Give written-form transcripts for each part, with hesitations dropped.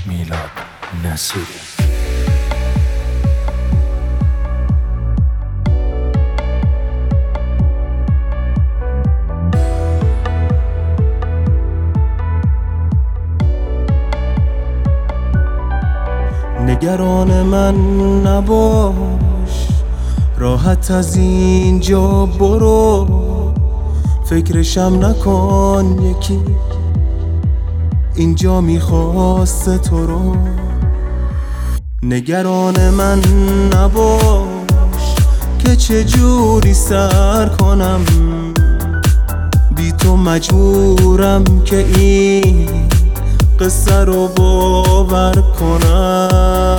میلاد نصیری. نگران من نباش، راحت از اینجا برو، فکرشم نکن یکی اینجا میخواست تو رو. نگران من نباش که چجوری سر کنم، بی تو مجبورم که این قصه رو باور کنم.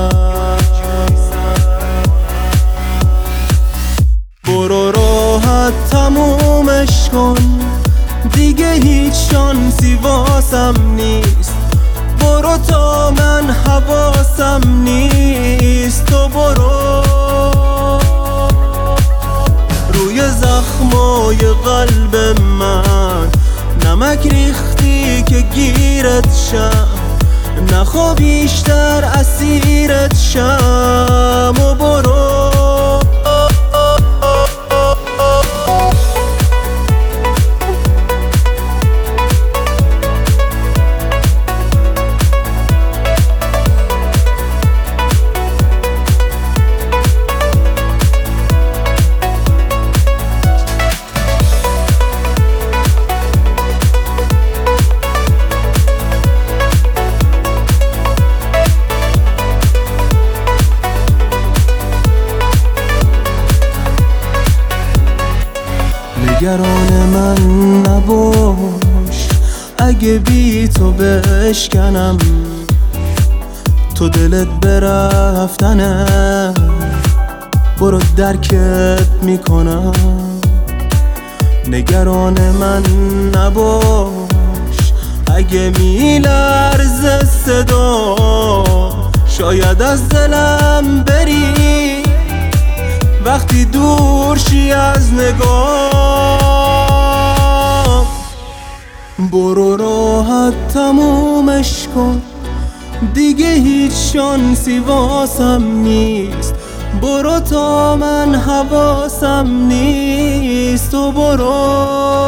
برو راحت تمومش کن، دیگه هیچ شانسی واسم نیست. برو تا من حواسم نیست. تو برو روی زخمای قلب من نمک ریختی که گیرت شم، نخوا بیشتر اسیرت شم. و برو نگران من نباش، اگه بی تو بشکنم تو دلت برفتنه. برو درکت میکنم. نگران من نباش، اگه میلرزه صدا شاید از دلم بری وقتی دور شی از نگاه. برو راحت تمومش کن، دیگه هیچ شانسی واسم نیست. برو تا من حواسم نیست. تو برو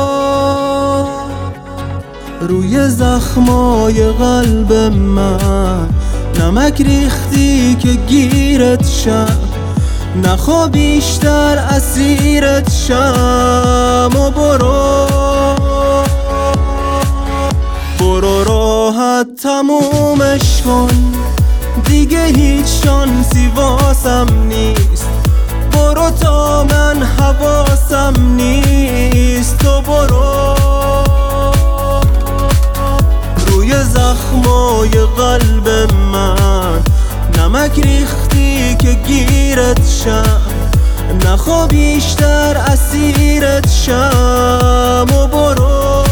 روی زخمای قلب من نمک ریختی که گیرت شم، نخوا بیشتر اسیرت شم. و برو راحت تمومش کن، دیگه هیچ شانسی واسم نیست. برو تا من حواسم نیست. تو برو روی زخمای قلب من نمک ریختی که گیرت شم، نخوا بیشتر اسیرت شم. و برو